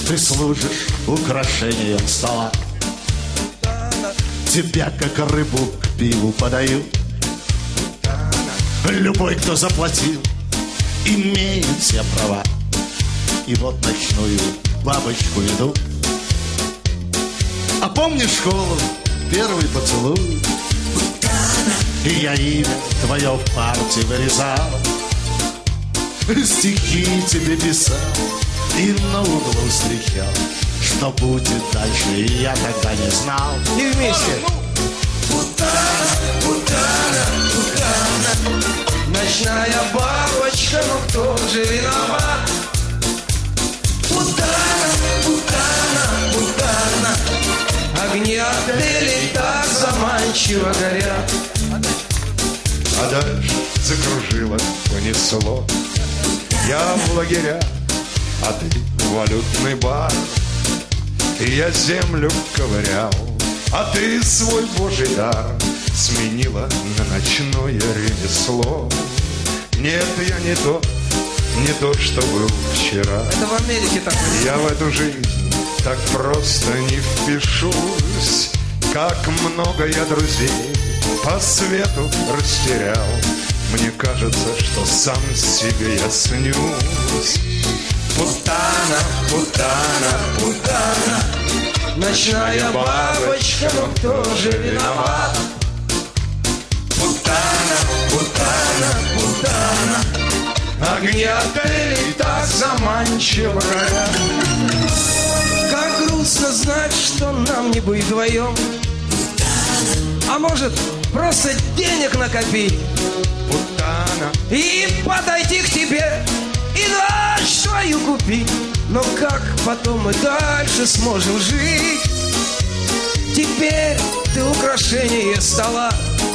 Ты служишь украшением стола. Тебя, как рыбу, к пиву подают. Любой, кто заплатил, имеет все права. И вот ночную бабочку ведут. А помнишь школу, первый поцелуй? И я имя твое в парте вырезал, стихи тебе писал и на углу встречал. Что будет дальше, я тогда не знал. И вместе. Путана, путана, путана, ночная бабочка, но кто же виноват? Путана, путана, путана, огни отелей так заманчиво горят. А дальше закружило, понесло. Я в лагеря, а ты в валютный бар. И я землю ковырял, а ты свой божий дар сменила на ночное ремесло. Нет, я не то, что был вчера. Это в Америке так. Я в эту жизнь так просто не впишусь. Как много я друзей по свету растерял. Мне кажется, что сам себе я снюсь. Путана, путана, путана, ночная бабочка, но кто же виноват? Путана, путана, путана, огни отелей так заманчиво горят. Как грустно знать, что нам не быть вдвоем. А может, просто денег накопить Путана, и подойти к тебе, и дочь свою купить. Но как потом мы дальше сможем жить? Теперь ты украшение стола,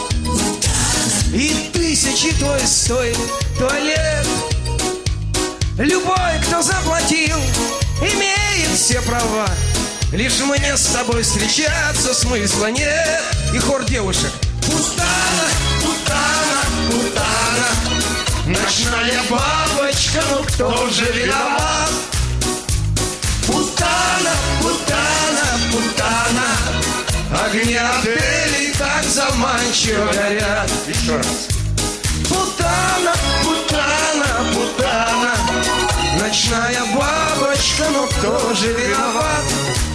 и тысячи твой стоит туалет. Любой, кто заплатил, имеет все права. Лишь мне с тобой встречаться смысла нет. И хор девушек. Путана, путана, путана, ночная бабочка, ну кто же виноват? Путана, путана, путана, огни отелей так заманчиво горят. еще раз. Путана, путана, путана, ночная бабочка, ну кто же виноват?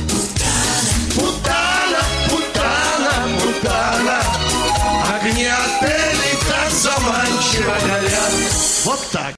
Путана, путана, путана, огни отелей так заманчиво горят. Вот так.